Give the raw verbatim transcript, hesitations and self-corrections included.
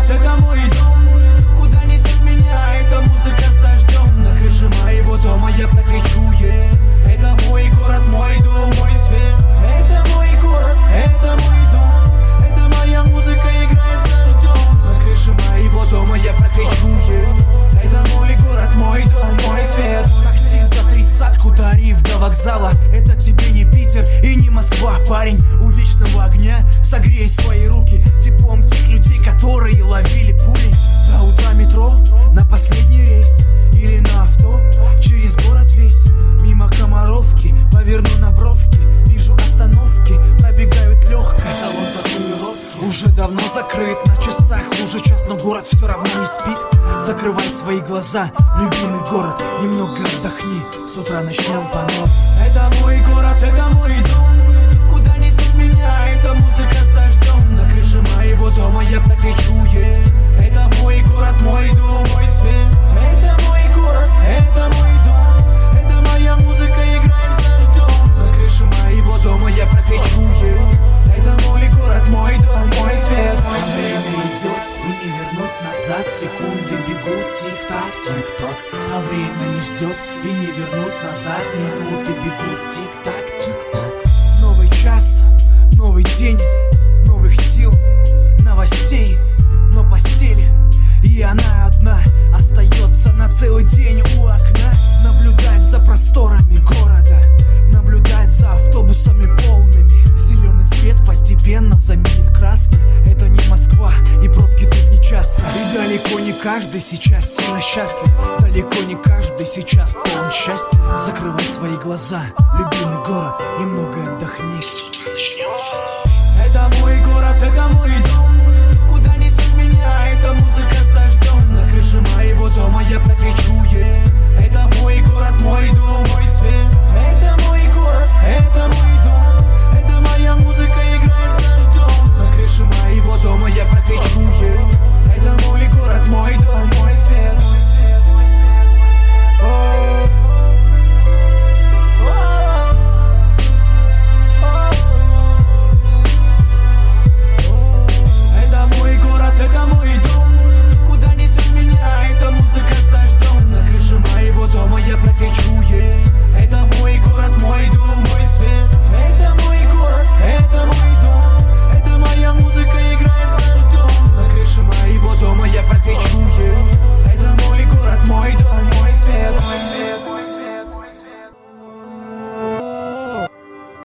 город, это мой дом. Куда несет меня эта музыка с дождем? На крыше моего дома я прокричу ей: это мой город, мой дом, мой свет. Это мой город, это мой дом. Это моя музыка играет с дождем. На крыше моего дома я прокричу ей: это мой город, мой дом, мой свет. Такси за тридцатку, тариф до вокзала. Это тебе не Питер и не Москва, парень. У вечного огня согрей свои руки теплом тех людей, которые ловили пули. До утра метро на последний рейс или на авто через город весь. Мимо Комаровки поверну на бровки. Вижу остановки, пробегают легкая. Салон татуировки уже давно закрыт. На часах уже час, но город все равно не спит. Закрывай свои глаза, любимый город, немного отдохни. С утра начнем по новой. Это мой город, это мой дом. Куда несет меня эта музыка с дождем? На крыше моего дома я прокричу ей: это мой город, мой дом, мой свет. Это мой город, это мой дом. Это моя музыка играет с дождем. На крыше моего дома я прокричу ей: это мой город, мой дом, мой свет. Мой свет. Время идет и не вернуть назад. Секунды бегут, тик-так, тик-так. А время не ждет и не вернуть назад. Минуты бегут, тик-так, тик-так. Новый час, новый день, новых сил, новостей, но постели. И она одна остается на целый день у окна. Наблюдать за просторами города, наблюдать за автобусами полными. Зеленый цвет постепенно заменит красный. Это не Москва, и пробки тут не часто. И далеко не каждый сейчас сильно счастлив. Далеко не каждый сейчас полон счастья. Закрывай свои глаза, любимый город, немного отдохни. Это мой город, это мой